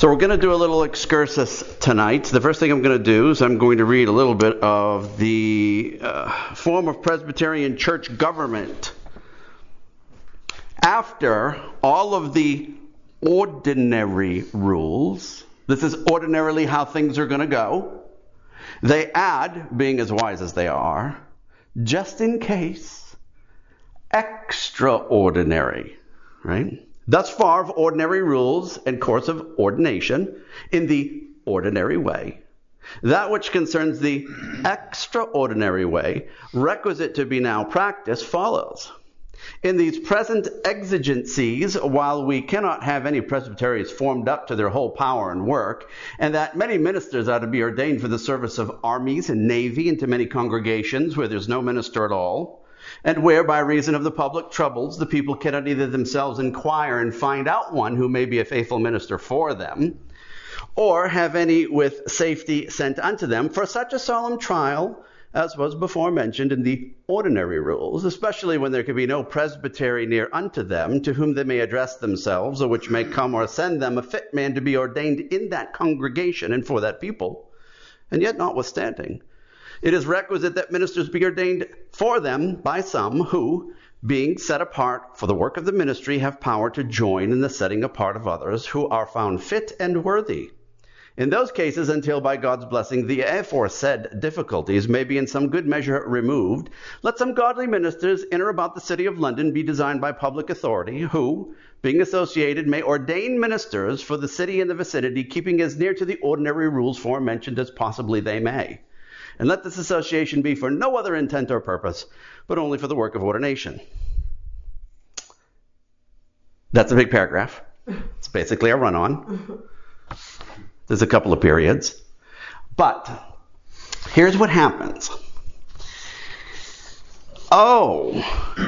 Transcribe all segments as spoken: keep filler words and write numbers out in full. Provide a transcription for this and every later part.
So we're going to do a little excursus tonight. The first thing I'm going to do is I'm going to read a little bit of the uh, form of Presbyterian church government. After all of the ordinary rules, this is ordinarily how things are going to go, they add, being as wise as they are, just in case, extraordinary, right? Thus far of ordinary rules and course of ordination in the ordinary way. That which concerns the extraordinary way, requisite to be now practiced, follows. In these present exigencies, while we cannot have any presbyteries formed up to their whole power and work, and that many ministers are to be ordained for the service of armies and navy into many congregations where there's no minister at all, and where, by reason of the public troubles, the people cannot either themselves inquire and find out one who may be a faithful minister for them, or have any with safety sent unto them, for such a solemn trial, as was before mentioned in the ordinary rules, especially when there can be no presbytery near unto them, to whom they may address themselves, or which may come or send them a fit man to be ordained in that congregation and for that people, and yet notwithstanding, it is requisite that ministers be ordained for them by some who, being set apart for the work of the ministry, have power to join in the setting apart of others who are found fit and worthy. In those cases, until by God's blessing the aforesaid difficulties may be in some good measure removed, let some godly ministers in or about the city of London be designed by public authority, who, being associated, may ordain ministers for the city and the vicinity, keeping as near to the ordinary rules forementioned as possibly they may. And let this association be for no other intent or purpose, but only for the work of ordination. That's a big paragraph. It's basically a run-on. There's a couple of periods. But here's what happens. Oh,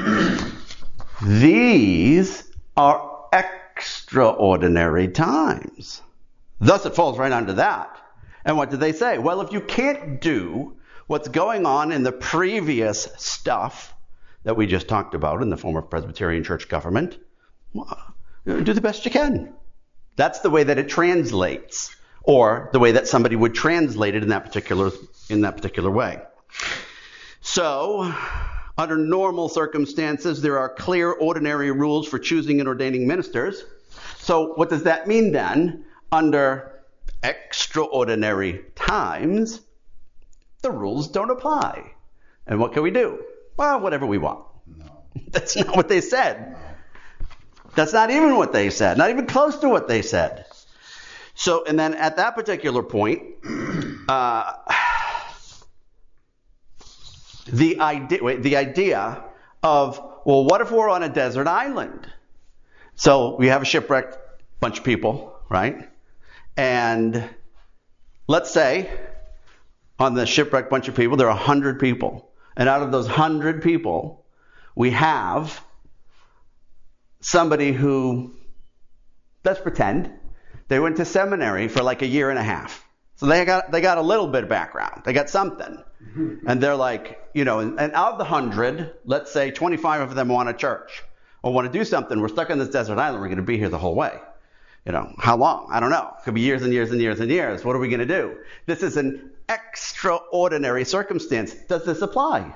these are extraordinary times. Thus it falls right under that. And what did they say? Well, if you can't do what's going on in the previous stuff that we just talked about in the form of Presbyterian church government, well, do the best you can. That's the way that it translates, or the way that somebody would translate it in that particular in that particular way. So, under normal circumstances, there are clear ordinary rules for choosing and ordaining ministers. So, what does that mean then? Under extraordinary times, the rules don't apply. And what can we do? Well, whatever we want. No. That's not what they said. No. That's not even what they said. Not even close to what they said. So, and then at that particular point, uh, the idea, wait, the idea of, well, what if we're on a desert island? So we have a shipwrecked bunch of people, right? And let's say on the shipwrecked bunch of people, there are one hundred people. And out of those one hundred people, we have somebody who, let's pretend, they went to seminary for like a year and a half. So they got they got a little bit of background. They got something. And they're like, you know, and, and out of the one hundred, let's say twenty-five of them want a church or want to do something. We're stuck on this desert island. We're going to be here the whole way. You know, how long? I don't know. Could be years and years and years and years. What are we going to do? This is an extraordinary circumstance. Does this apply?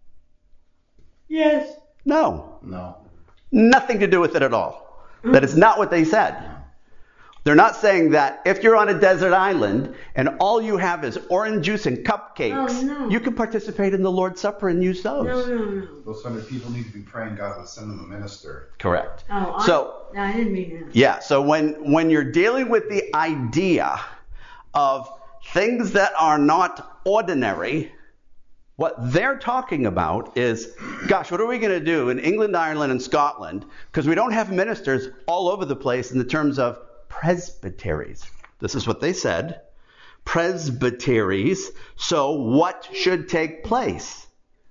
Yes. No. No. Nothing to do with it at all. That is not what they said. They're not saying that if you're on a desert island and all you have is orange juice and cupcakes, oh, no. you can participate in the Lord's Supper and use those. No, no, no. Those hundred people need to be praying God would send them a minister. Correct. Oh, so, I, no, I didn't mean that. Yeah, so when, when you're dealing with the idea of things that are not ordinary, what they're talking about is, gosh, what are we going to do in England, Ireland, and Scotland? Because we don't have ministers all over the place in the terms of presbyteries. This is what they said. Presbyteries. So what should take place?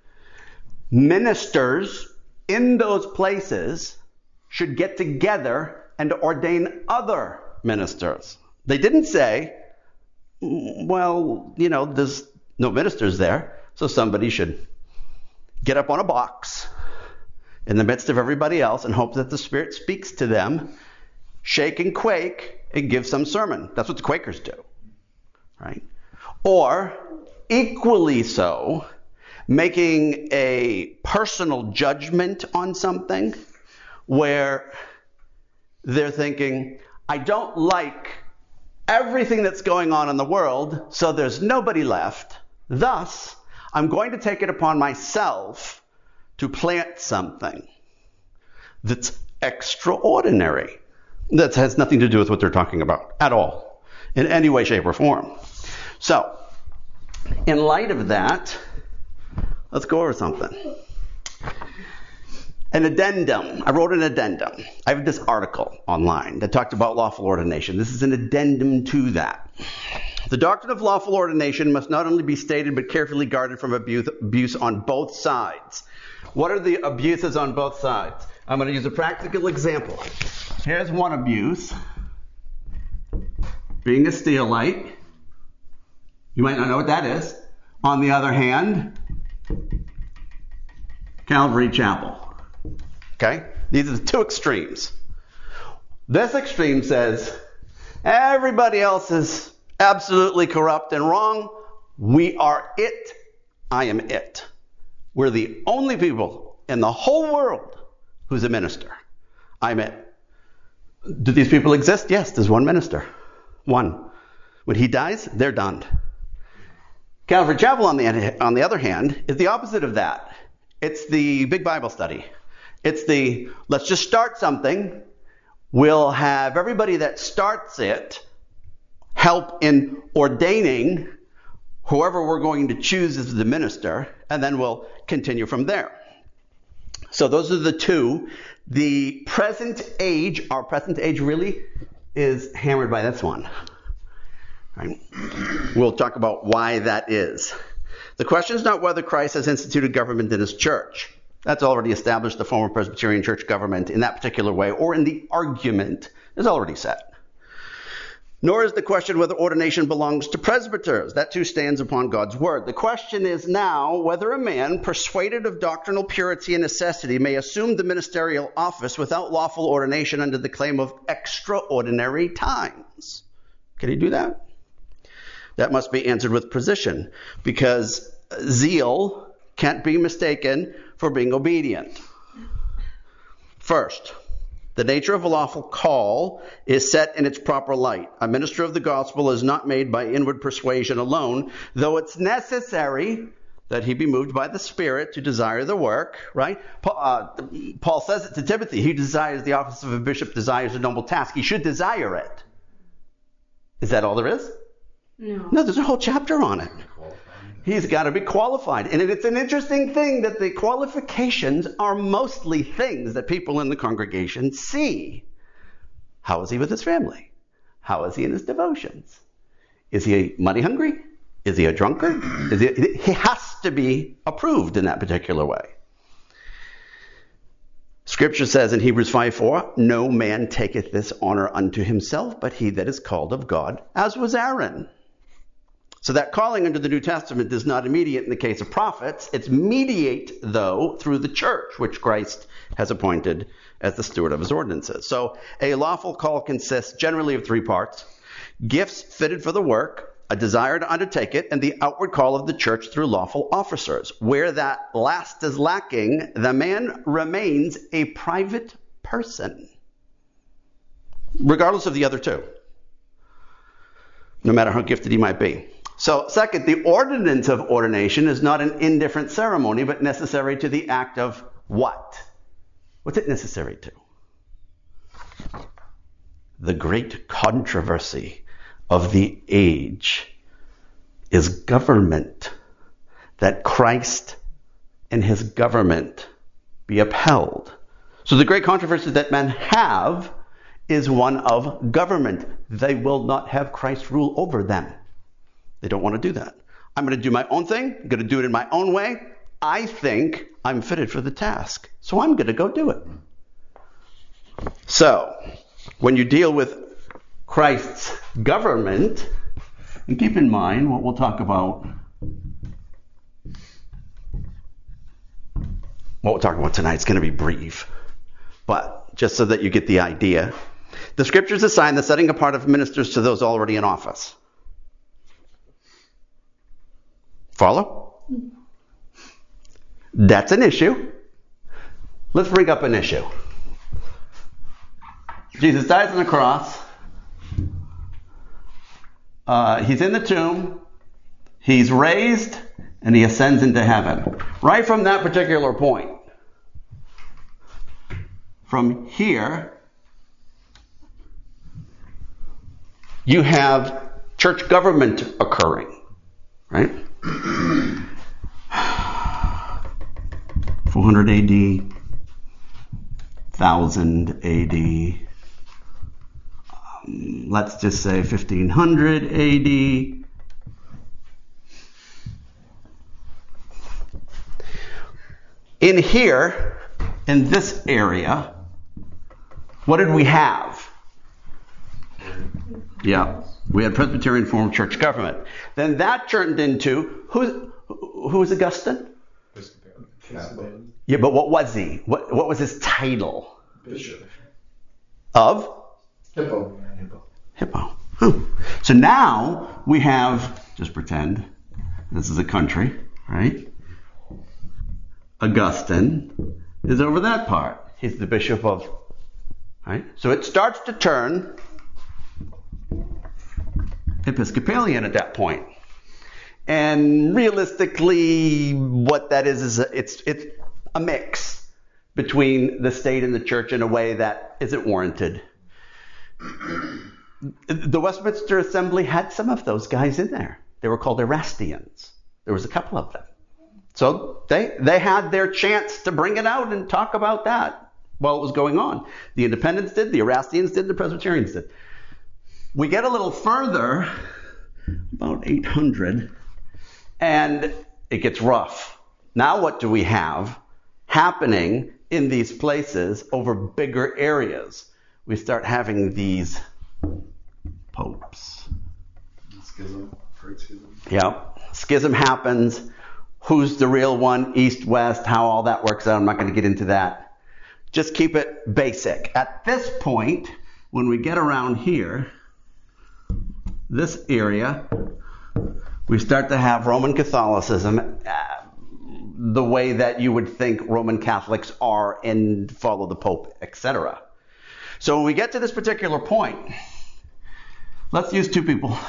Ministers in those places should get together and ordain other ministers. They didn't say, well, you know, there's no ministers there, so somebody should get up on a box in the midst of everybody else and hope that the Spirit speaks to them, shake and quake, and give some sermon. That's what the Quakers do, right? Or, equally so, making a personal judgment on something where they're thinking, I don't like everything that's going on in the world, so there's nobody left. Thus, I'm going to take it upon myself to plant something that's extraordinary. That has nothing to do with what they're talking about at all, in any way, shape, or form. So, in light of that, let's go over something. An addendum. I wrote an addendum. I have this article online that talked about lawful ordination. This is an addendum to that. The doctrine of lawful ordination must not only be stated but carefully guarded from abuse, abuse on both sides. What are the abuses on both sides? I'm going to use a practical example. Here's one abuse. Being a Steelite. You might not know what that is. On the other hand, Calvary Chapel. Okay? These are the two extremes. This extreme says, everybody else is absolutely corrupt and wrong. We are it. I am it. We're the only people in the whole world who's a minister. I'm it. Do these people exist? Yes, there's one minister. One. When he dies, they're done. Calvary Chapel, on the, on the other hand, is the opposite of that. It's the big Bible study. It's the, let's just start something. We'll have everybody that starts it help in ordaining whoever we're going to choose as the minister, and then we'll continue from there. So those are the two. The present age, our present age really is hammered by this one. Right? We'll talk about why that is. The question is not whether Christ has instituted government in his church. That's already established. The former Presbyterian church government in that particular way, or in the argument, is already set. Nor is the question whether ordination belongs to presbyters. That too stands upon God's word. The question is now whether a man persuaded of doctrinal purity and necessity may assume the ministerial office without lawful ordination under the claim of extraordinary times. Can he do that? That must be answered with precision, because zeal can't be mistaken for being obedient. First, the nature of a lawful call is set in its proper light. A minister of the gospel is not made by inward persuasion alone, though it's necessary that he be moved by the Spirit to desire the work, right? Uh, Paul says it to Timothy. He desires the office of a bishop, desires a noble task. He should desire it. Is that all there is? No. No, there's a whole chapter on it. He's got to be qualified. And it's an interesting thing that the qualifications are mostly things that people in the congregation see. How is he with his family? How is he in his devotions? Is he money hungry? Is he a drunkard? Is he, he has to be approved in that particular way. Scripture says in Hebrews five four, no man taketh this honor unto himself, but he that is called of God, as was Aaron. So that calling under the New Testament is not immediate in the case of prophets. It's mediate, though, through the church, which Christ has appointed as the steward of his ordinances. So a lawful call consists generally of three parts: gifts fitted for the work, a desire to undertake it, and the outward call of the church through lawful officers. Where that last is lacking, the man remains a private person, regardless of the other two, no matter how gifted he might be. So, second, the ordinance of ordination is not an indifferent ceremony, but necessary to the act of what? What's it necessary to? The great controversy of the age is government, that Christ and his government be upheld. So the great controversy that men have is one of government. They will not have Christ rule over them. They don't want to do that. I'm going to do my own thing. I'm going to do it in my own way. I think I'm fitted for the task, so I'm going to go do it. So, when you deal with Christ's government, and keep in mind what we'll talk about, what we'll talk about tonight is going to be brief, but just so that you get the idea. The scriptures assign the setting apart of ministers to those already in office. Follow? That's an issue. Let's bring up an issue. Jesus dies on the cross. Uh, he's in the tomb. He's raised, and he ascends into heaven. Right from that particular point, from here, you have church government occurring, right? four hundred A D, one thousand A D, um, let's just say fifteen hundred A D. In here, in this area, what did we have? Yeah, we had Presbyterian form of church government. Then that turned into, who's, who was Augustine? Catholic. Yeah, but what was he? What, what was his title? Bishop. Of? Hippo. Hippo. Hmm. So now we have, just pretend, this is a country, right? Augustine is over that part. He's the bishop of, right? So it starts to turn Episcopalian at that point. And realistically, what that is is a, it's it's a mix between the state and the church in a way that isn't warranted. The Westminster Assembly had some of those guys in there. They were called Erastians. There was a couple of them. So they they had their chance to bring it out and talk about that while it was going on. The Independents did, the Erastians did, the Presbyterians did. We get a little further, about eight hundred, and it gets rough. Now what do we have happening in these places over bigger areas? We start having these popes. Schism. Great schism. Yeah. Schism happens. Who's the real one? East, west, how all that works out. I'm not going to get into that. Just keep it basic. At this point, when we get around here, this area, we start to have Roman Catholicism uh, the way that you would think Roman Catholics are and follow the Pope, et cetera. So when we get to this particular point, let's use two people.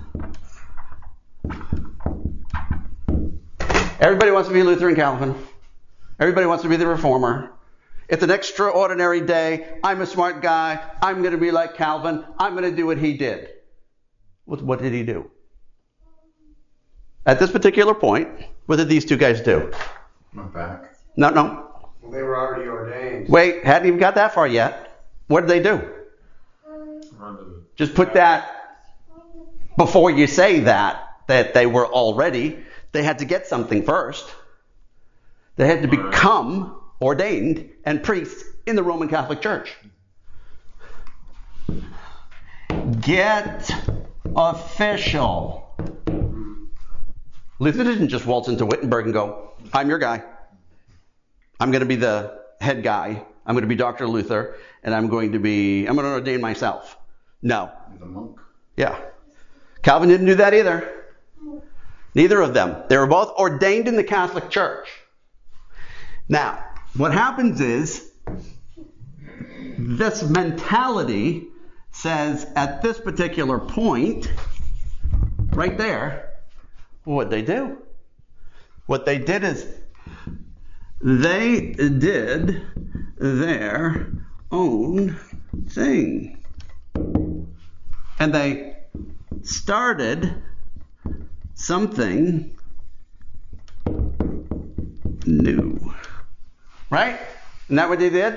Everybody wants to be Lutheran Calvin. Everybody wants to be the Reformer. It's an extraordinary day. I'm a smart guy. I'm going to be like Calvin. I'm going to do what he did. What, what did he do? At this particular point, what did these two guys do? Went back. No, no. Well, they were already ordained. Wait, hadn't even got that far yet. What did they do? Just put that before you say that, that they were already. They had to get something first. They had to become ordained and priests in the Roman Catholic Church. Get official. Luther didn't just waltz into Wittenberg and go, I'm your guy. I'm going to be the head guy. I'm going to be Doctor Luther, and I'm going to be, I'm going to ordain myself. No. The monk. Yeah. Calvin didn't do that either. Neither of them. They were both ordained in the Catholic Church. Now, what happens is, this mentality says at this particular point, right there, what'd they do? What they did is, they did their own thing. And they started something new. Right? Isn't that what they did?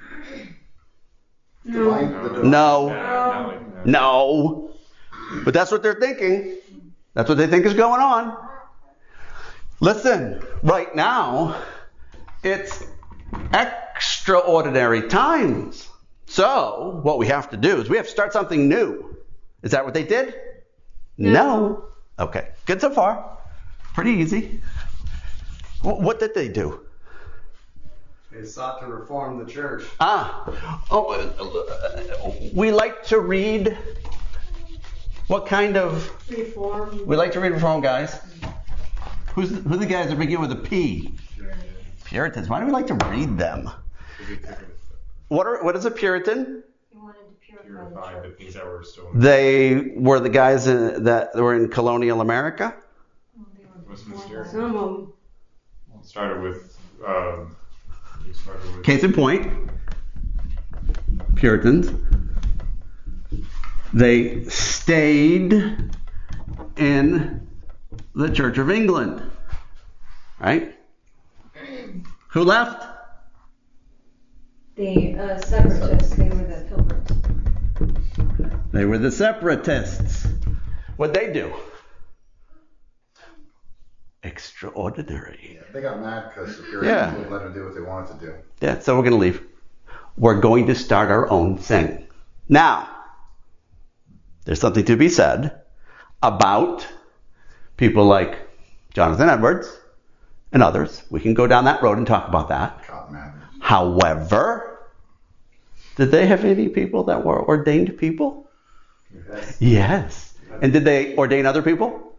No. No. No. But that's what they're thinking. That's what they think is going on. Listen, right now, it's extraordinary times. So, what we have to do is we have to start something new. Is that what they did? No. no. Okay, good so far. Pretty easy. What did they do? They sought to reform the church. Ah, oh, uh, we like to read. What kind of? Reform. We like to read Reform, guys. Who's who are the guys that begin with a P? Puritans. Why do we like to read them? What are what is a Puritan? He wanted to purify, Purify the the church. things that were still. They were the guys in, that were in colonial America. Well, they were Westminster. Some of them. It started with. Um, it started with. Case in point, Puritans. They stayed in the Church of England, right? Who left? The uh, separatists, they were the pilgrims. They were the separatists. What'd they do? Extraordinary. Yeah, they got mad because the Puritans Yeah. wouldn't let them do what they wanted to do. Yeah, so we're going to leave. We're going to start our own thing. Now, there's something to be said about people like Jonathan Edwards and others. We can go down that road and talk about that. Cotton Mather. However, did they have any people that were ordained people? Yes. Yes. And did they ordain other people?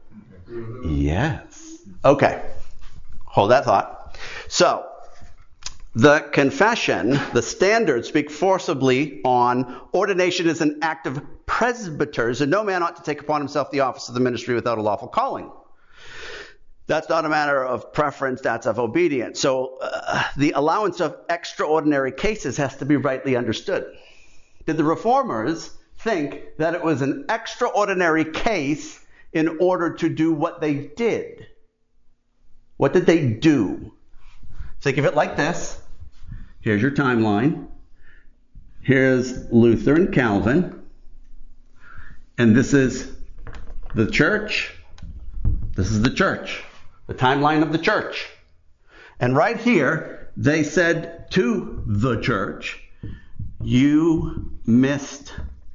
Yes. Okay. Hold that thought. So, the confession, the standards speak forcibly on ordination as an act of presbyters, and no man ought to take upon himself the office of the ministry without a lawful calling. That's not a matter of preference, that's of obedience. So uh, the allowance of extraordinary cases has to be rightly understood. Did the reformers think that it was an extraordinary case in order to do what they did? What did they do? Think of it like this. Here's your timeline. Here's Luther and Calvin. And this is the church. This is the church. The timeline of the church. And right here, they said to the church, you missed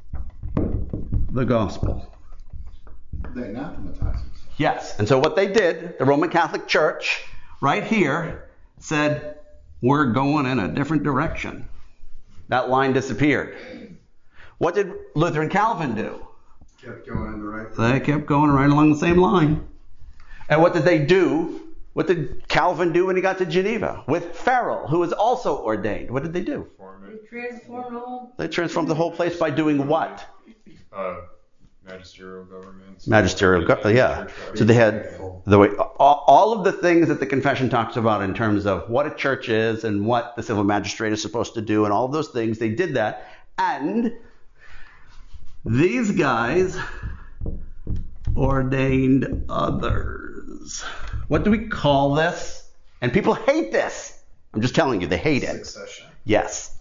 the gospel. They anathematized themselves. Yes. And so what they did, the Roman Catholic Church, right here, said, we're going in a different direction. That line disappeared. What did Luther and Calvin do? Kept going in the right They kept going right along the same line. And what did they do? What did Calvin do when he got to Geneva? With Farel, who was also ordained. What did they do? Reform They it. transformed all. They transformed the whole place by doing what? Uh, magisterial governments. Magisterial, go- yeah. So they had the way, all, all of the things that the confession talks about in terms of what a church is and what the civil magistrate is supposed to do and all of those things, they did that. And these guys ordained others. What do we call this? And people hate this. I'm just telling you, they hate it. Succession. Yes.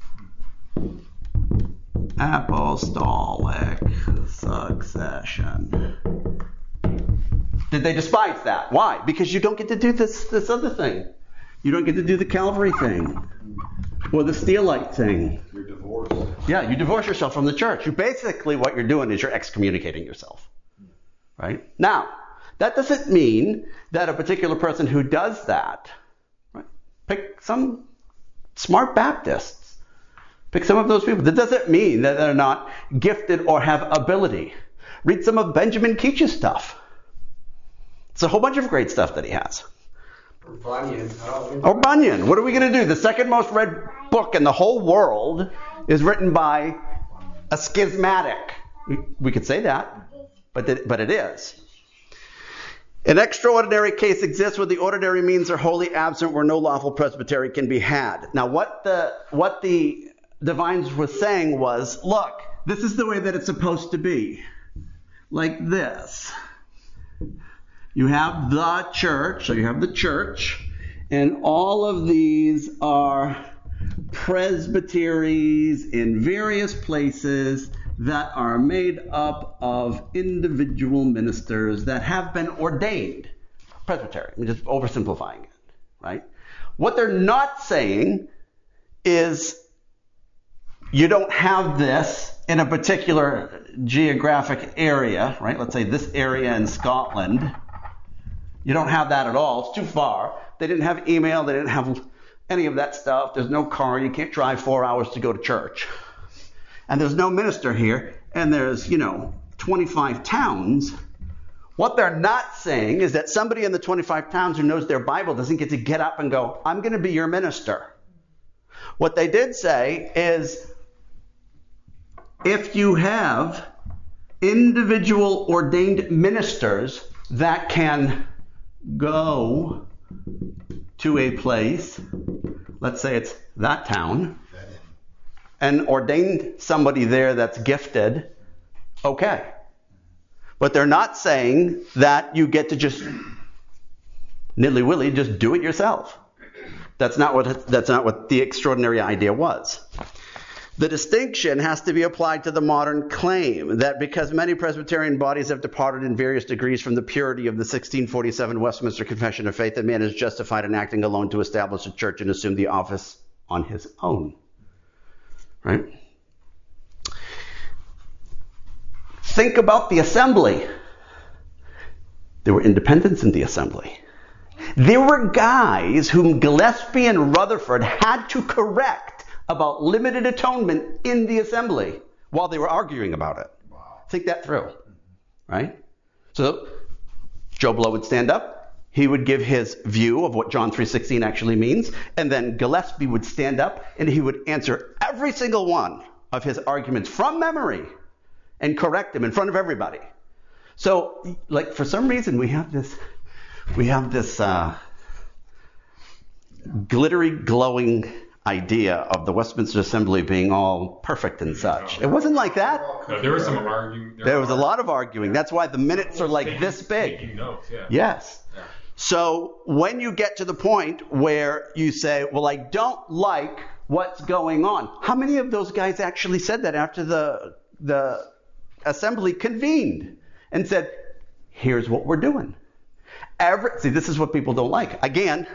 Apostolic succession. Did they despise that? Why? Because you don't get to do this this other thing. You don't get to do the Calvary thing or the Steelite thing. You're divorced. Yeah, you divorce yourself from the church. You basically, what you're doing is you're excommunicating yourself. Right? Now, that doesn't mean that a particular person who does that, right, pick some smart Baptists. Pick some of those people. That doesn't mean that they're not gifted or have ability. Read some of Benjamin Keach's stuff. It's a whole bunch of great stuff that he has. Or Bunyan. Oh, Or Bunyan. What are we going to do? The second most read book in the whole world is written by a schismatic. We, we could say that, but it, but it is. An extraordinary case exists where the ordinary means are wholly absent, where no lawful presbytery can be had. Now, what the what the divines were saying was, look, this is the way that it's supposed to be. Like this. You have the church, so you have the church, and all of these are presbyteries in various places that are made up of individual ministers that have been ordained. Presbytery, I'm just oversimplifying it, right? What they're not saying is you don't have this in a particular geographic area, right? Let's say this area in Scotland. You don't have that at all. It's too far. They didn't have email. They didn't have any of that stuff. There's no car. You can't drive four hours to go to church. And there's no minister here. And there's, you know, twenty-five towns. What they're not saying is that somebody in the twenty-five towns who knows their Bible doesn't get to get up and go, I'm going to be your minister. What they did say is, if you have individual ordained ministers that can go to a place, let's say it's that town, and ordain somebody there that's gifted, okay. But they're not saying that you get to just niddly-willy just do it yourself. That's not what that's not what the extraordinary idea was. The distinction has to be applied to the modern claim that because many Presbyterian bodies have departed in various degrees from the purity of the sixteen forty-seven Westminster Confession of Faith, that man is justified in acting alone to establish a church and assume the office on his own. Right? Think about the assembly. There were independents in the assembly. There were guys whom Gillespie and Rutherford had to correct about limited atonement in the assembly while they were arguing about it. Wow. Think that through, right? So Joe Blow would stand up. He would give his view of what John three sixteen actually means. And then Gillespie would stand up and he would answer every single one of his arguments from memory and correct them in front of everybody. So, like, for some reason we have this, we have this uh, glittery, glowing idea of the Westminster Assembly being all perfect and such. It wasn't like that. No, there was some arguing. There was a lot of arguing. That's why the minutes are like taking, this big. Taking notes, yeah. Yes. Yeah. So when you get to the point where you say, well, I don't like what's going on. How many of those guys actually said that after the the assembly convened and said, here's what we're doing? Every, see, this is what people don't like. Again,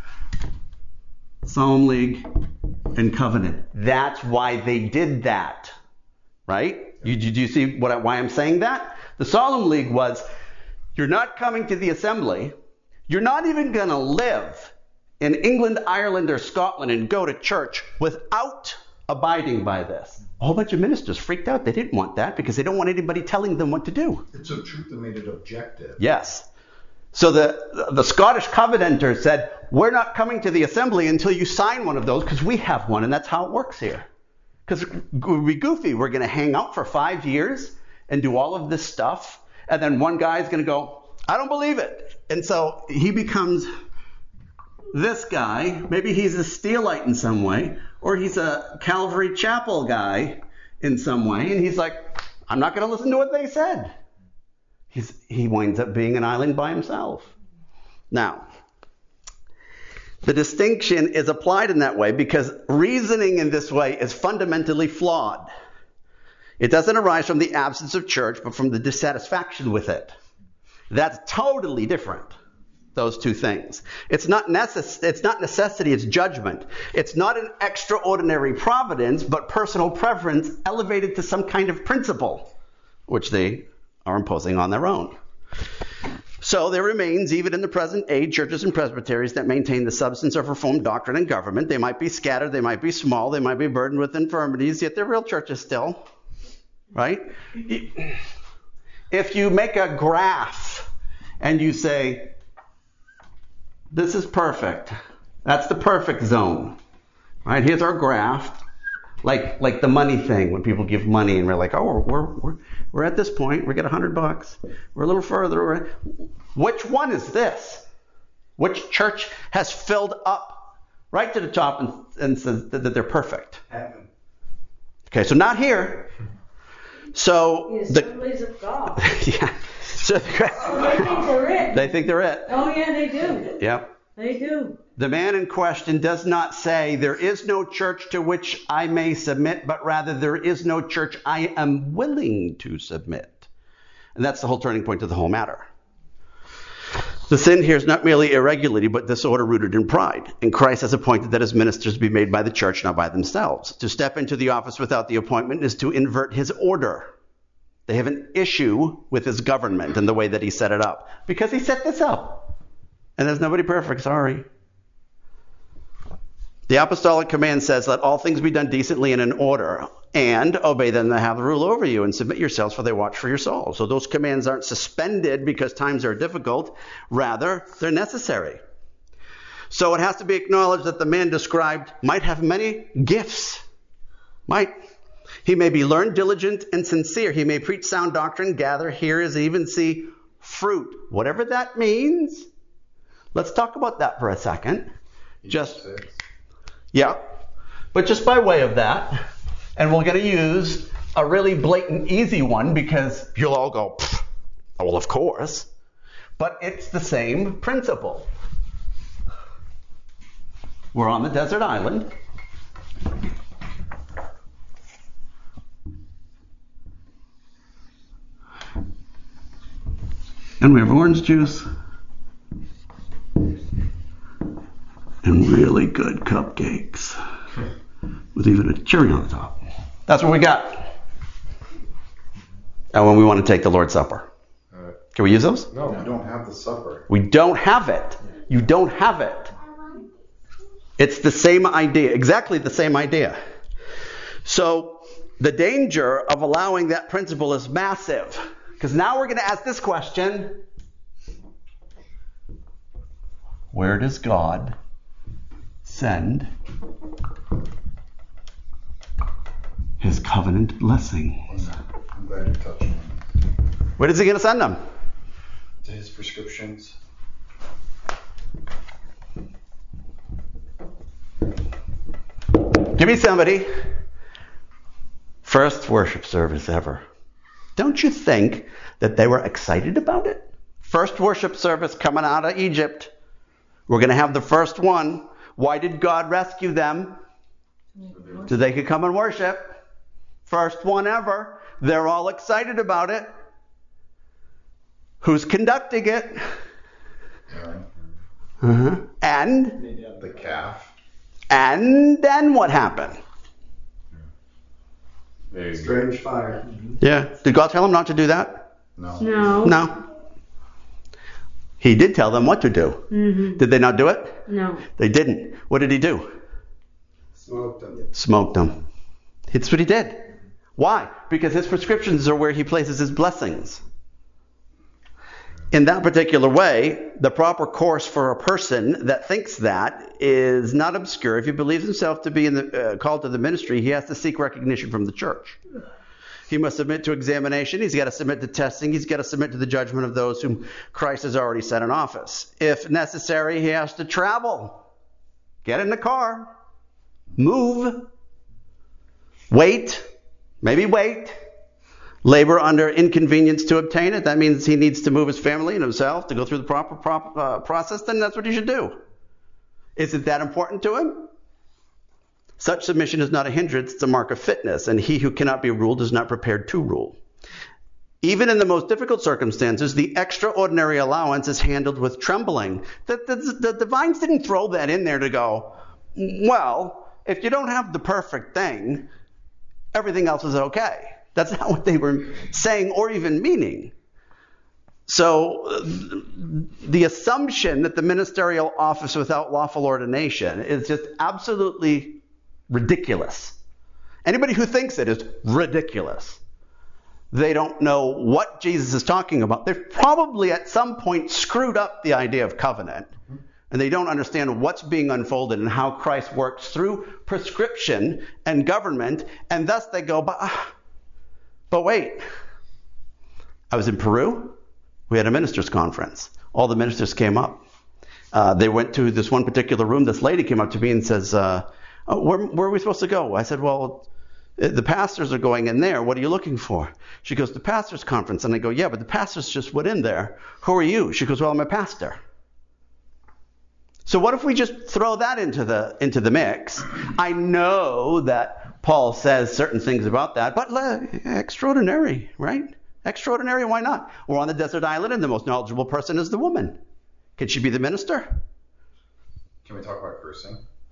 Solemn League and Covenant. That's why they did that, right? You, do you see what I, why I'm saying that? The Solemn League was, you're not coming to the assembly. You're not even going to live in England, Ireland, or Scotland and go to church without abiding by this. A whole bunch of ministers freaked out. They didn't want that because they don't want anybody telling them what to do. It's a truth that made it objective. Yes. So the the Scottish Covenanters said, we're not coming to the assembly until you sign one of those because we have one, and that's how it works here. Because we're goofy. We're going to hang out for five years and do all of this stuff, and then one guy's going to go, I don't believe it. And so he becomes this guy. Maybe he's a Steelite in some way, or he's a Calvary Chapel guy in some way, and he's like, I'm not going to listen to what they said. He's, he winds up being an island by himself. Now, the distinction is applied in that way because reasoning in this way is fundamentally flawed. It doesn't arise from the absence of church, but from the dissatisfaction with it. That's totally different, those two things. It's not necess- it's not necessity, it's judgment. It's not an extraordinary providence, but personal preference elevated to some kind of principle, which they are imposing on their own. So there remains, even in the present age, churches and presbyteries that maintain the substance of Reformed doctrine and government. They might be scattered, they might be small, they might be burdened with infirmities, yet they're real churches still. Right? If you make a graph and you say, this is perfect, that's the perfect zone. Right? Here's our graph. Like like the money thing, when people give money and we're like, oh, we're we're we're, we're at this point, we get a hundred bucks, we're a little further. We're, which one is this? Which church has filled up right to the top and, and says that, that they're perfect? Heaven. Okay, so not here. So The Assemblies of God. yeah. So Oh, they think they're it. they think they're it. Oh, yeah, they do. Yep. They do. The man in question does not say, there is no church to which I may submit, but rather there is no church I am willing to submit. And that's the whole turning point of the whole matter. The sin here is not merely irregularity, but disorder rooted in pride. And Christ has appointed that his ministers be made by the church, not by themselves. To step into the office without the appointment is to invert his order. They have an issue with his government and the way that he set it up. Because he set this up. And there's nobody perfect, sorry. The apostolic command says, let all things be done decently and in order, and obey them that have rule over you, and submit yourselves, for they watch for your souls. So those commands aren't suspended because times are difficult. Rather, they're necessary. So it has to be acknowledged that the man described might have many gifts. Might. He may be learned, diligent, and sincere. He may preach sound doctrine, gather, hear, and even see fruit. Whatever that means. Let's talk about that for a second. Just, yeah. But just by way of that, and we're going to use a really blatant, easy one because you'll all go, oh, well, of course. But it's the same principle. We're on the desert island. And we have orange juice. And really good cupcakes. With even a cherry on the top. That's what we got. And when we want to take the Lord's Supper. Uh, Can we use those? no, We don't have the supper. We don't have it. You don't have it. It's the same idea, exactly the same idea. So the danger of allowing that principle is massive. Because now we're going to ask this question. Where does God send his covenant blessings? I'm glad you touched on Where is he going to send them? it. To his prescriptions. Give me somebody. First worship service ever. Don't you think that they were excited about it? First worship service coming out of Egypt. We're going to have the first one. Why did God rescue them? So they could come and worship. First one ever. They're all excited about it. Who's conducting it? Aaron. Uh-huh. And, The calf. and then what happened? they, Strange fire. Yeah. Did God tell them not to do that? No. No. No. He did tell them what to do. Mm-hmm. Did they not do it? No. They didn't. What did he do? Smoked them. Smoked them. It's what he did. Why? Because his prescriptions are where he places his blessings. In that particular way, the proper course for a person that thinks that is not obscure. If he believes himself to be in the, uh, called to the ministry, he has to seek recognition from the church. He must submit to examination. He's got to submit to testing. He's got to submit to the judgment of those whom Christ has already set in office. If necessary, he has to travel. Get in the car. Move. Wait. Maybe wait. Labor under inconvenience to obtain it. That means he needs to move his family and himself to go through the proper, proper uh, process. Then that's what he should do. Is it that important to him? Such submission is not a hindrance, it's a mark of fitness, and he who cannot be ruled is not prepared to rule. Even in the most difficult circumstances, the extraordinary allowance is handled with trembling. The, the, the divines didn't throw that in there to go, well, if you don't have the perfect thing, everything else is okay. That's not what they were saying or even meaning. So the assumption that the ministerial office without lawful ordination is just absolutely ridiculous. Anybody who thinks it is ridiculous. They don't know what Jesus is talking about. They've probably at some point screwed up the idea of covenant. And they don't understand what's being unfolded and how Christ works through prescription and government. And thus they go, but, but wait. I was in Peru. We had a ministers' conference. All the ministers came up. Uh, they went to this one particular room. This lady came up to me and says, uh, oh, where, where are we supposed to go? I said, well, the pastors are going in there. What are you looking for? She goes, the pastors' conference. And I go, yeah, but the pastors just went in there. Who are you? She goes, well, I'm a pastor. So what if we just throw that into the into the mix? I know that Paul says certain things about that, but uh, extraordinary, right? Extraordinary, why not? We're on the desert island and the most knowledgeable person is the woman. Can she be the minister? Can we talk about cursing?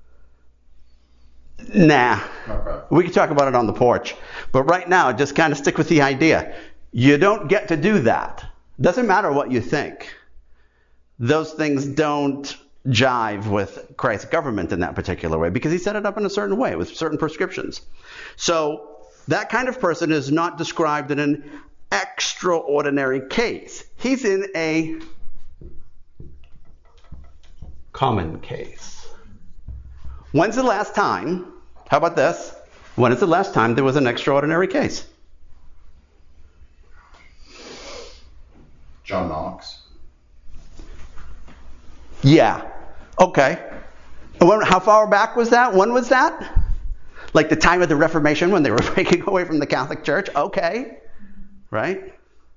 Nah. Okay. We can talk about it on the porch. But right now, just kind of stick with the idea. You don't get to do that. Doesn't matter what you think. Those things don't jive with Christ's government in that particular way because he set it up in a certain way with certain prescriptions. So that kind of person is not described in an extraordinary case. He's in a common case. When's the last time, how about this? When is the last time there was an extraordinary case? John Knox. Yeah. Okay. When, how far back was that? When was that? Like the time of the Reformation when they were breaking away from the Catholic Church? Okay. Right?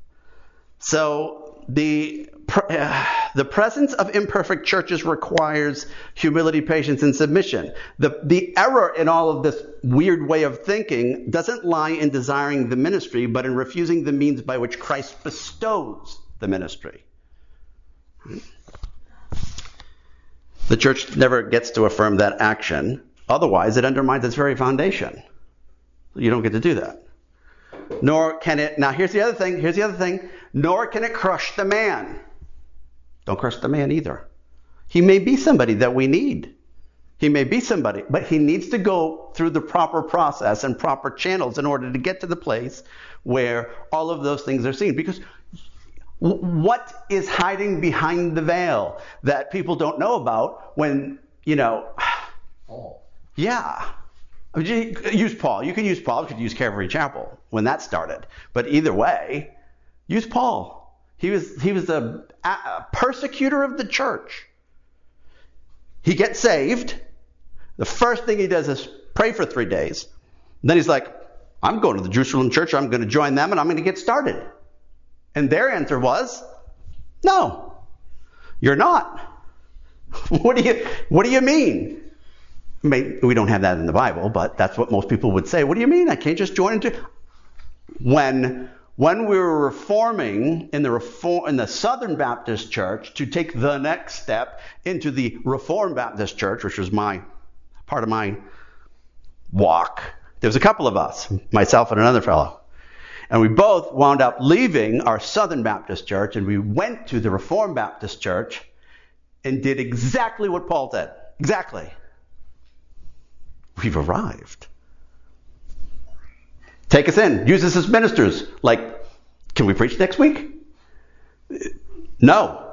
So the uh, the presence of imperfect churches requires humility, patience, and submission. The, the error in all of this weird way of thinking doesn't lie in desiring the ministry, but in refusing the means by which Christ bestows the ministry. The church never gets to affirm that action. Otherwise, it undermines its very foundation. You don't get to do that. Nor can it, now here's the other thing, here's the other thing, nor can it crush the man. Don't crush the man either. He may be somebody that we need. He may be somebody, but he needs to go through the proper process and proper channels in order to get to the place where all of those things are seen. Because what is hiding behind the veil that people don't know about when, you know, Paul. yeah. I mean, use Paul. You can use Paul. You could use Calvary Chapel when that started. But either way, use Paul. He was he was a, a persecutor of the church. He gets saved. The first thing he does is pray for three days. And then he's like, I'm going to the Jerusalem church. I'm going to join them and I'm going to get started. And their answer was, no, you're not. What do you What do you mean? I mean, we don't have that in the Bible, but that's what most people would say. What do you mean? I can't just join into. When when we were reforming in the reform in the Southern Baptist Church to take the next step into the Reformed Baptist Church, which was my part of my walk, there was a couple of us, myself and another fellow. And we both wound up leaving our Southern Baptist Church, and we went to the Reformed Baptist Church and did exactly what Paul did. Exactly. We've arrived. Take us in. Use us as ministers. Like, can we preach next week? No.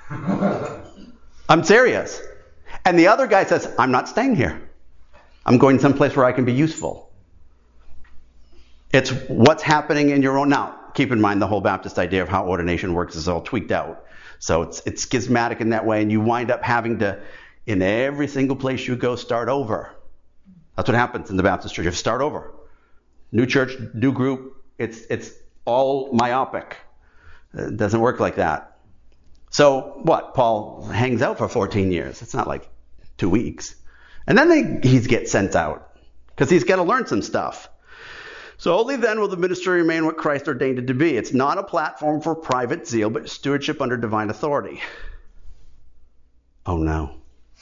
I'm serious. And the other guy says, I'm not staying here. I'm going someplace where I can be useful. It's what's happening in your own. Now, keep in mind the whole Baptist idea of how ordination works is all tweaked out. So it's it's schismatic in that way, and you wind up having to, in every single place you go, start over. That's what happens in the Baptist church. You have to start over. New church, new group. It's it's all myopic. It doesn't work like that. So what? Paul hangs out for fourteen years. It's not like two weeks. And then they, he gets sent out because he's got to learn some stuff. So only then will the ministry remain what Christ ordained it to be. It's not a platform for private zeal, but stewardship under divine authority. Oh no.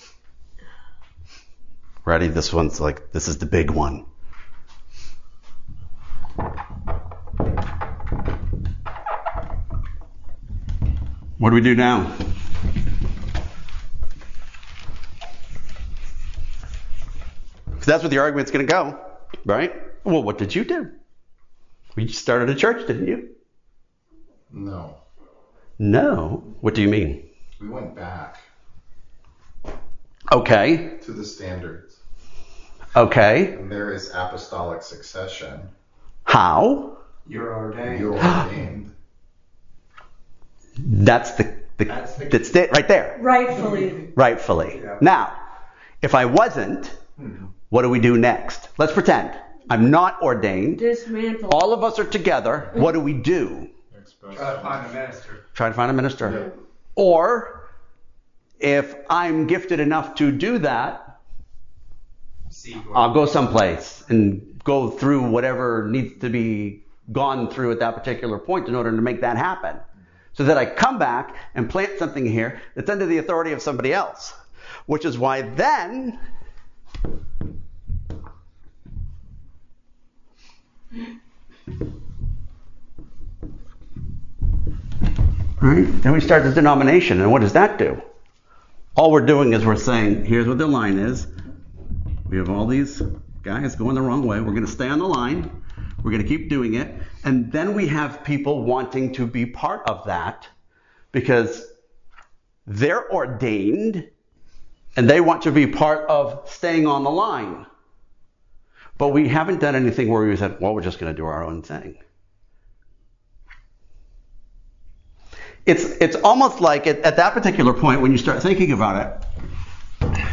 Ready? This one's like, this is the big one. What do we do now? Because that's where the argument's going to go, right? Well, what did you do? You started a church, didn't you? No. No. What do you mean? We went back Okay. to the standards. Okay. And there is apostolic succession. How? You're ordained. You're ordained. That's the, the That's the- that's it right there. Rightfully. Rightfully. Yeah. Now, if I wasn't, what do we do next? Let's pretend I'm not ordained. Dismantle. All of us are together. What do we do? Expect- Try to find a minister. Try to find a minister. Or if I'm gifted enough to do that, See I'll go someplace and go through whatever needs to be gone through at that particular point in order to make that happen. So that I come back and plant something here that's under the authority of somebody else. Which is why then right? Then we start the denomination, and what does that do? All we're doing is we're saying, here's what the line is. We have all these guys going the wrong way. We're going to stay on the line. We're going to keep doing it. And then we have people wanting to be part of that because they're ordained and they want to be part of staying on the line. But we haven't done anything where we said, well, we're just going to do our own thing. It's it's almost like at, at that particular point when you start thinking about it,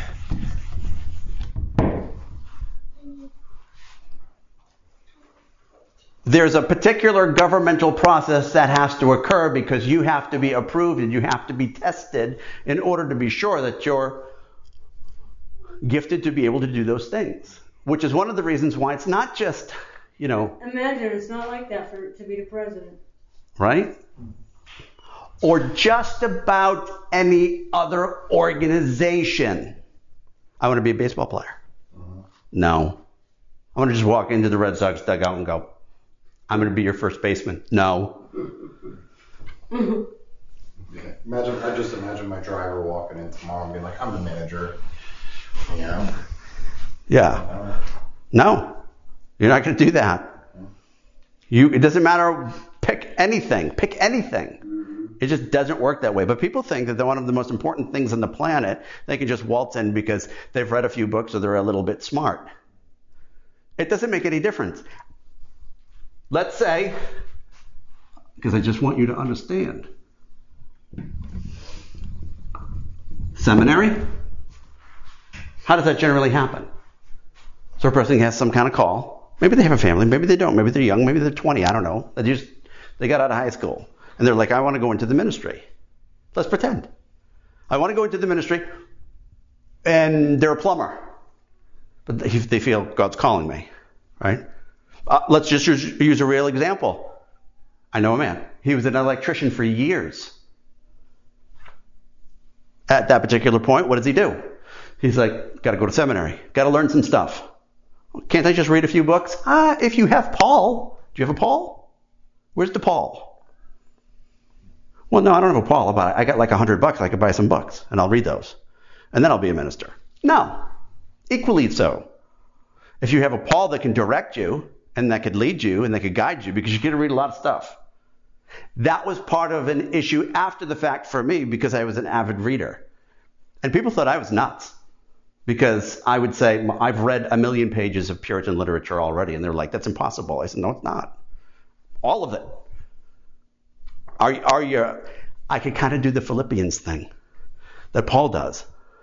there's a particular governmental process that has to occur because you have to be approved and you have to be tested in order to be sure that you're gifted to be able to do those things. Which is one of the reasons why it's not just, you know... Imagine it's not like that for to be the president. Right? Or just about any other organization. I want to be a baseball player. Uh-huh. No. I want to just walk into the Red Sox dugout and go, I'm going to be your first baseman. No. Yeah. Imagine, I just imagine my driver walking in tomorrow and being like, I'm the manager. You know? Yeah. No. You're not going to do that. You. It doesn't matter. Pick anything. Pick anything. It just doesn't work that way. But people think that they're one of the most important things on the planet. They can just waltz in because they've read a few books or they're a little bit smart. It doesn't make any difference. Let's say, because I just want you to understand. Seminary? How does that generally happen? So a person has some kind of call. Maybe they have a family. Maybe they don't. Maybe they're young. Maybe they're twenty. I don't know. They just they got out of high school. And they're like, I want to go into the ministry. Let's pretend. I want to go into the ministry, and they're a plumber. But they, they feel God's calling me, right? Uh, let's just use, use a real example. I know a man. He was an electrician for years. At that particular point, what does he do? He's like, got to go to seminary. Got to learn some stuff. Can't I just read a few books? Ah, if you have Paul. Do you have a Paul? Where's the Paul? Well, no, I don't have a Paul. About it. I got like a hundred bucks. I could buy some books, and I'll read those, and then I'll be a minister. No, equally so. If you have a Paul that can direct you, and that could lead you, and that could guide you, because you get to read a lot of stuff. That was part of an issue after the fact for me, because I was an avid reader, and people thought I was nuts, because I would say I've read a million pages of Puritan literature already, and they're like, "That's impossible." I said, "No, it's not. All of it." Are, are you, I could kind of do the Philippians thing that Paul does.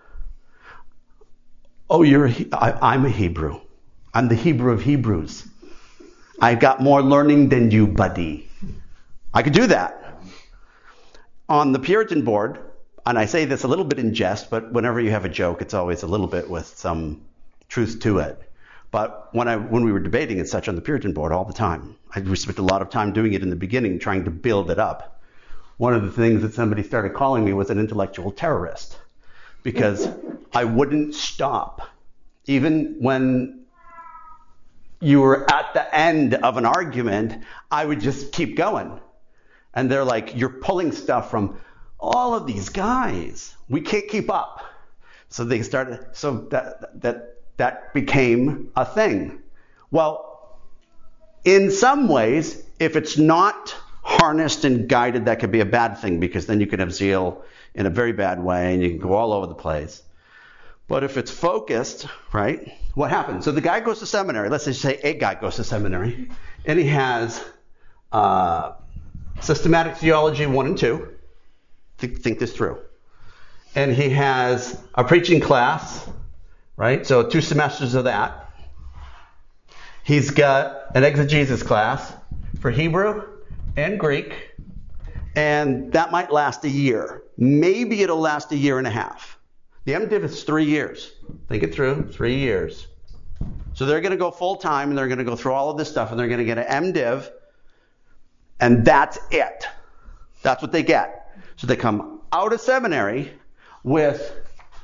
Oh, you're a, I, I'm a Hebrew. I'm the Hebrew of Hebrews. I've got more learning than you, buddy. I could do that. On the Puritan board, and I say this a little bit in jest, but whenever you have a joke, it's always a little bit with some truth to it. But when I when we were debating and such on the Puritan board all the time, I, we spent a lot of time doing it in the beginning, trying to build it up. One of the things that somebody started calling me was an intellectual terrorist, because I wouldn't stop. Even when you were at the end of an argument, I would just keep going. And they're like, you're pulling stuff from all of these guys. We can't keep up. So they started, so that that that became a thing. Well, in some ways, if it's not harnessed and guided, that could be a bad thing, because then you can have zeal in a very bad way and you can go all over the place. But if it's focused, right, what happens? So the guy goes to seminary. Let's just say a guy goes to seminary, and he has uh, systematic theology one and two. Think, think this through. And he has a preaching class, right? So two semesters of that. He's got an exegesis class for Hebrew and Greek, and that might last a year. Maybe it'll last a year and a half. The MDiv is three years. Think it through, three years. So they're going to go full time, and they're going to go through all of this stuff, and they're going to get an MDiv, and that's it. That's what they get. So they come out of seminary with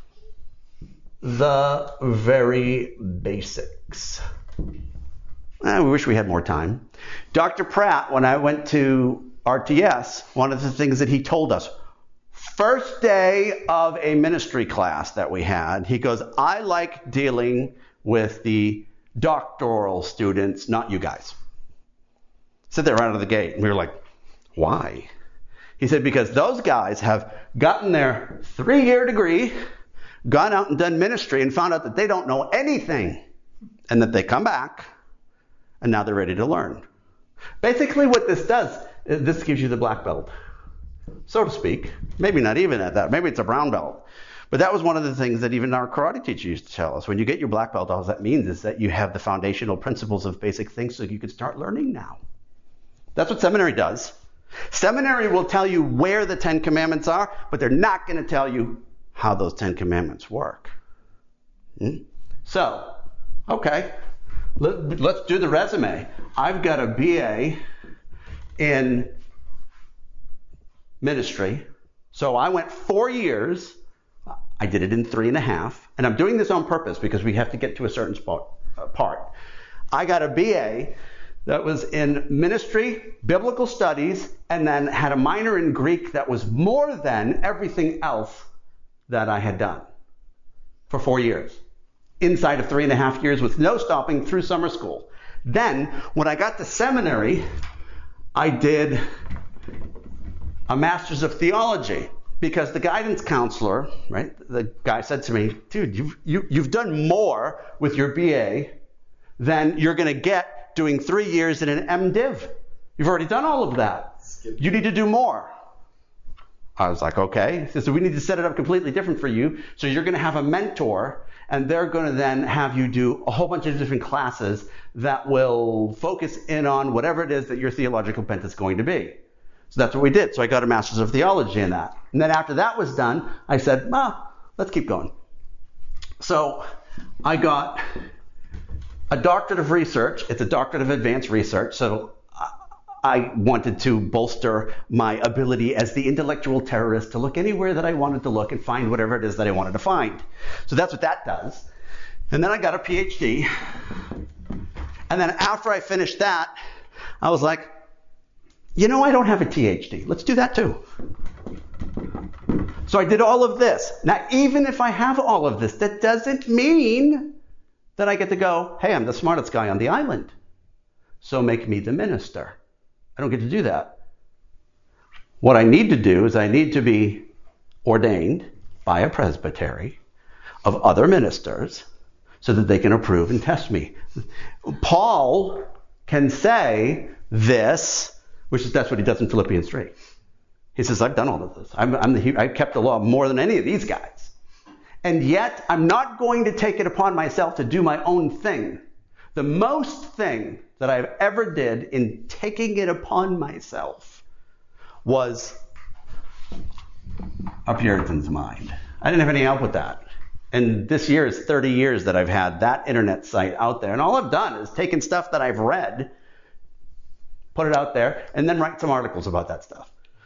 the very basics. Eh, we wish we had more time. Doctor Pratt, when I went to R T S, one of the things that he told us, First day of a ministry class that we had, he goes, I like dealing with the doctoral students, not you guys. Said that right out of the gate. And we were like, why? He said, because those guys have gotten their three-year degree, gone out and done ministry, and found out that they don't know anything. And that they come back, and now they're ready to learn. Basically what this does, is this gives you the black belt, so to speak. Maybe not even at that. Maybe it's a brown belt. But that was one of the things that even our karate teacher used to tell us. When you get your black belt, all that means is that you have the foundational principles of basic things so you can start learning now. That's what seminary does. Seminary will tell you where the Ten Commandments are, but they're not going to tell you how those Ten Commandments work. Hmm? So, okay, Let, let's do the resume. I've got a B A in ministry. So I went four years. I did it in three and a half. And I'm doing this on purpose because we have to get to a certain spot, uh, part. I got a B A that was in ministry, biblical studies, and then had a minor in Greek that was more than everything else that I had done for four years. Inside of three and a half years with no stopping through summer school. Then, when I got to seminary, I did a master's of theology because the guidance counselor, right, the guy said to me, dude, you've, you, you've done more with your B A than you're going to get doing three years in an MDiv. You've already done all of that. You need to do more. I was like, okay. He said, so we need to set it up completely different for you. So you're going to have a mentor, and they're going to then have you do a whole bunch of different classes that will focus in on whatever it is that your theological bent is going to be. So that's what we did. So I got a master's of theology in that. And then after that was done, I said, well, let's keep going. So I got a doctorate of research. It's a doctorate of advanced research. So I wanted to bolster my ability as the intellectual terrorist to look anywhere that I wanted to look and find whatever it is that I wanted to find. So that's what that does. And then I got a P H D. And then after I finished that, I was like, you know, I don't have a T H D. Let's do that too. So I did all of this. Now, even if I have all of this, that doesn't mean that I get to go, hey, I'm the smartest guy on the island. So make me the minister. I don't get to do that. What I need to do is I need to be ordained by a presbytery of other ministers so that they can approve and test me. Paul can say this, which is that's what he does in Philippians three. He says, I've done all of this. I'm, I'm the, I've kept the law more than any of these guys. And yet, I'm not going to take it upon myself to do my own thing. The most thing that I've ever did in taking it upon myself was a Puritan's mind. I didn't have any help with that. And this year is thirty years that I've had that internet site out there. And all I've done is taken stuff that I've read, put it out there, and then write some articles about that stuff.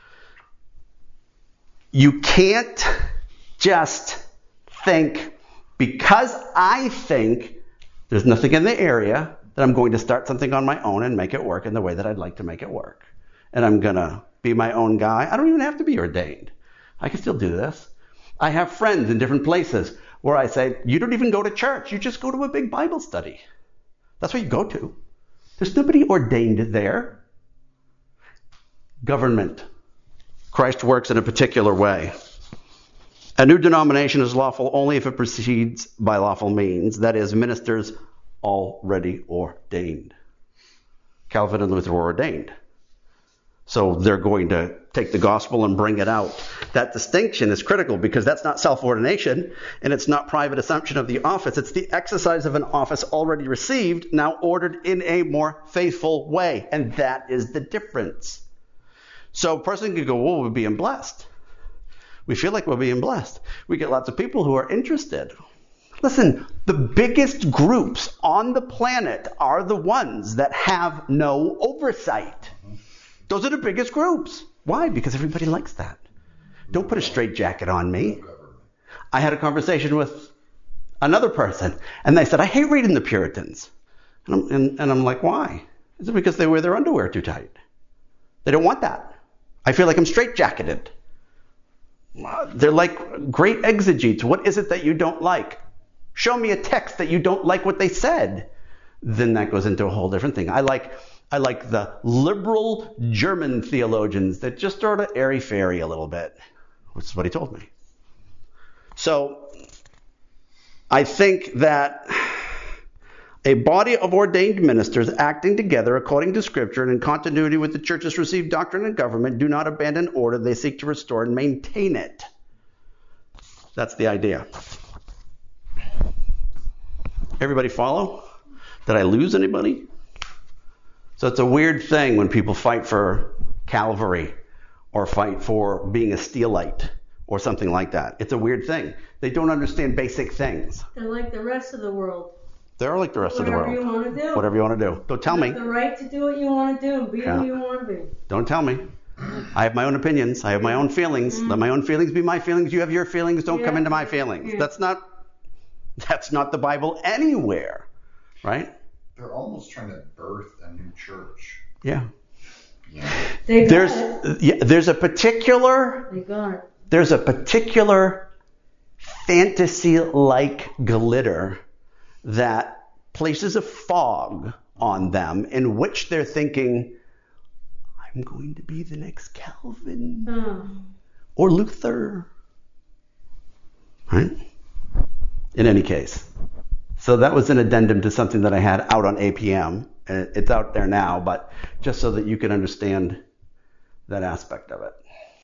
You can't just think, because I think there's nothing in the area, that I'm going to start something on my own and make it work in the way that I'd like to make it work. And I'm going to be my own guy. I don't even have to be ordained. I can still do this. I have friends in different places where I say, you don't even go to church. You just go to a big Bible study. That's what you go to. There's nobody ordained there. Government. Christ works in a particular way. A new denomination is lawful only if it proceeds by lawful means, that is, ministers already ordained. Calvin and Luther were ordained. So they're going to take the gospel and bring it out. That distinction is critical because that's not self-ordination and it's not private assumption of the office. It's the exercise of an office already received, now ordered in a more faithful way. And that is the difference. So a person could go, well, we're being blessed. We feel like we're being blessed. We get lots of people who are interested. Listen, the biggest groups on the planet are the ones that have no oversight. Those are the biggest groups. Why? Because everybody likes that. Don't put a straitjacket on me. I had a conversation with another person, and they said, I hate reading the Puritans. And I'm, and, and I'm like, why? Is it because they wear their underwear too tight? They don't want that. I feel like I'm straitjacketed. They're like great exegetes. What is it that you don't like? Show me a text that you don't like what they said. Then that goes into a whole different thing. I like I like the liberal German theologians that just sort of airy-fairy a little bit. Which is what he told me. So I think that a body of ordained ministers acting together according to Scripture and in continuity with the church's received doctrine and government do not abandon order. They seek to restore and maintain it. That's the idea. Everybody follow? Did I lose anybody? So it's a weird thing when people fight for Calvary or fight for being a Steelite or something like that. It's a weird thing. They don't understand basic things. They're like the rest of the world. They're like the rest of the Whatever world. you want to do. Whatever you want to do. Don't tell You me. have the right to do what you want to do and be Yeah. who you want to be. Don't tell me. I have my own opinions. I have my own feelings. Let my own feelings be my feelings. You have your feelings. Don't Yeah. come into my feelings. Yeah. That's not that's not the Bible anywhere. Right? They're almost trying to birth a new church. Yeah. Yeah. They got There's it. yeah, there's a particular They got it. there's a particular fantasy-like glitter that places a fog on them in which they're thinking, I'm going to be the next Calvin Oh. or Luther. Right? In any case. So that was an addendum to something that I had out on A P M. And it's out there now, but just so that you can understand that aspect of it.